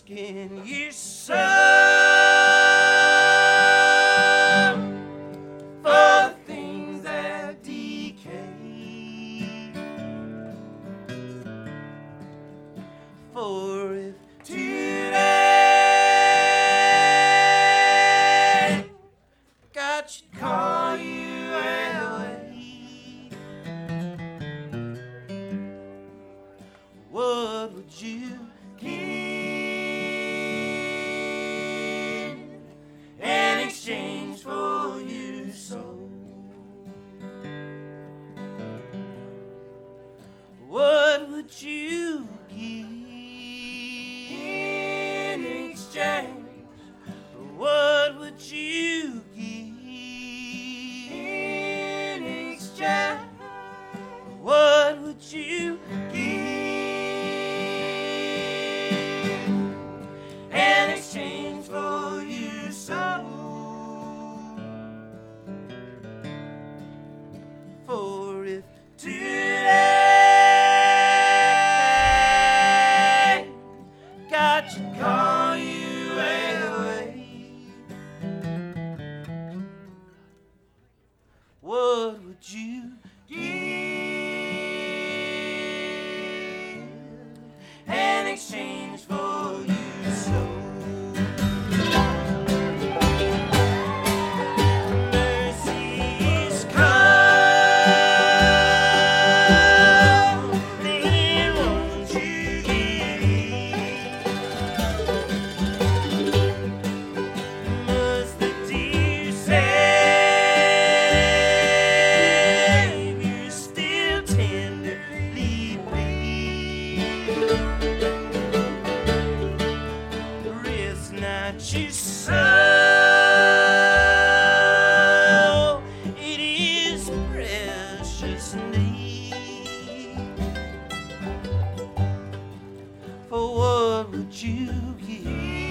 asking you, son, for things that decay. For if today God should call you away, what would you give in exchange for your soul? What would you give in exchange? What would you give in exchange? What would you give in exchange for your soul? For if today God should call you away, what would you give in exchange for your soul? Mercy's come, then won't you give? Must the dear Savior still tenderly bleed? Rest not your soul, it is precious need. For what would you give